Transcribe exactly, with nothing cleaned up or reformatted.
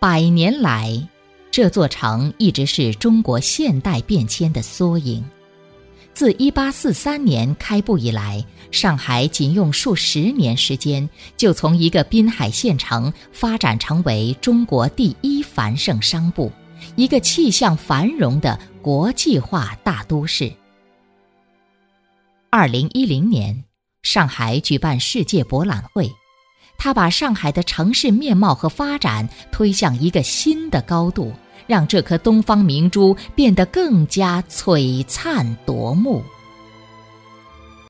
百年来，这座城一直是中国现代变迁的缩影。自一八四三年开埠以来，上海仅用数十年时间，就从一个滨海县城发展成为中国第一繁盛商埠，一个气象繁荣的国际化大都市。二零一零年，上海举办世界博览会，它把上海的城市面貌和发展推向一个新的高度，让这颗东方明珠变得更加璀璨夺目。